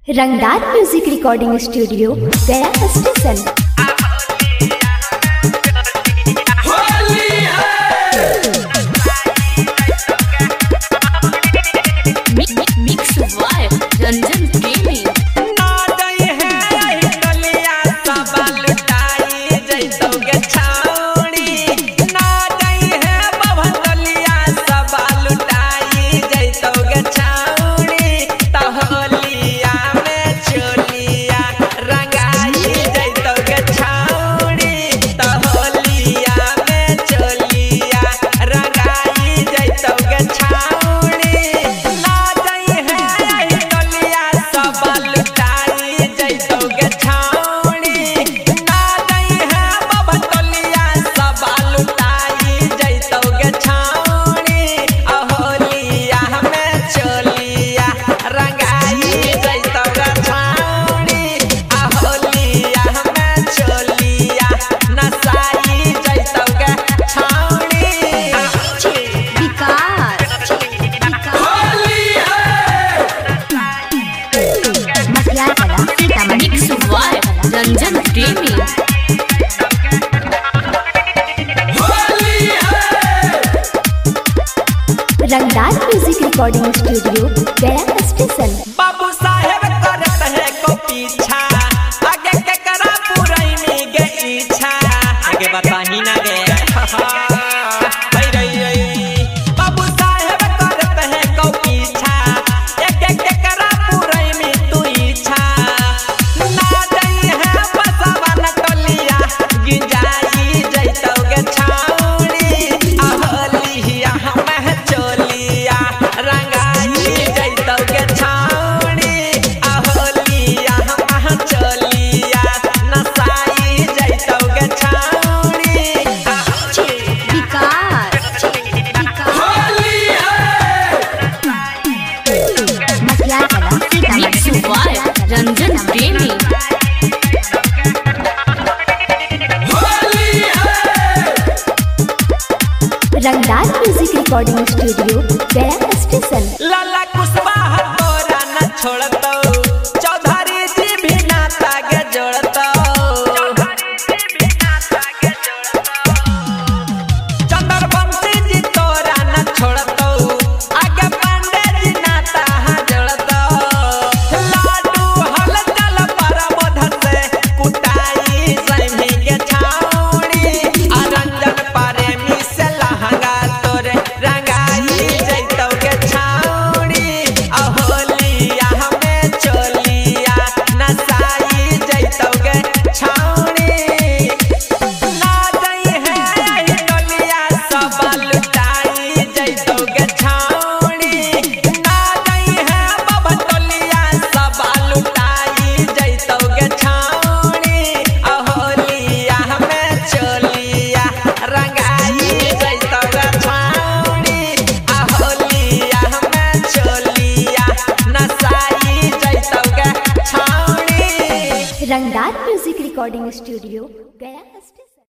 रंगदार music recording studio Gaya station. Mix by Ranjan Premi mix by Ranjan Premi Rangdar music recording studio Gaya station. बाबू साहेब करत है को पीछा आगे के करा पुरई में गे इच्छा आगे बताही ना गे बाबू साहेब करत है को पीछा आगे के करा पुरई में तू इच्छा ना दई है बसवा न टलिया गिंजाई जइतौ गे छाउड़ी अहलिया हम चोलिया रंगाई जइतौ गे छाउड़ी अहलिया हम चोलिया नसाई जइतौ गे छाउड़ी mix by Ranjan Premi Rangdar music recording studio Gaya station. Lala Kushwaha तोरा न छोड़तो चौधरी जी भी नाता के जोड़तो चंद्रवंशी जी तोरा न छोड़तो आगे पांडे जी नाता जोड़तो लाडू हल चल परमोध से कुटाई सैमी के छाउड़ी रंजन प्रेमी से लहंगा तोरे रंगाई जइतौ के छाउड़ी अहोलिया हमें चोलिया नसाई जइतौ के छाउड़ी ना दई है टोलिया सब लुटाई जइतौ के छाउड़ी ना दई है बबटोलिया सब लुटाई जइतौ के छाउड़ी अहोलिया हमें चोलिया रंगाई जइतौ के छाउड़ी अहोलिया हमें चोलिया नसाई जइतौ के छाउड़ी। Rangdar music recording studio Gaya station.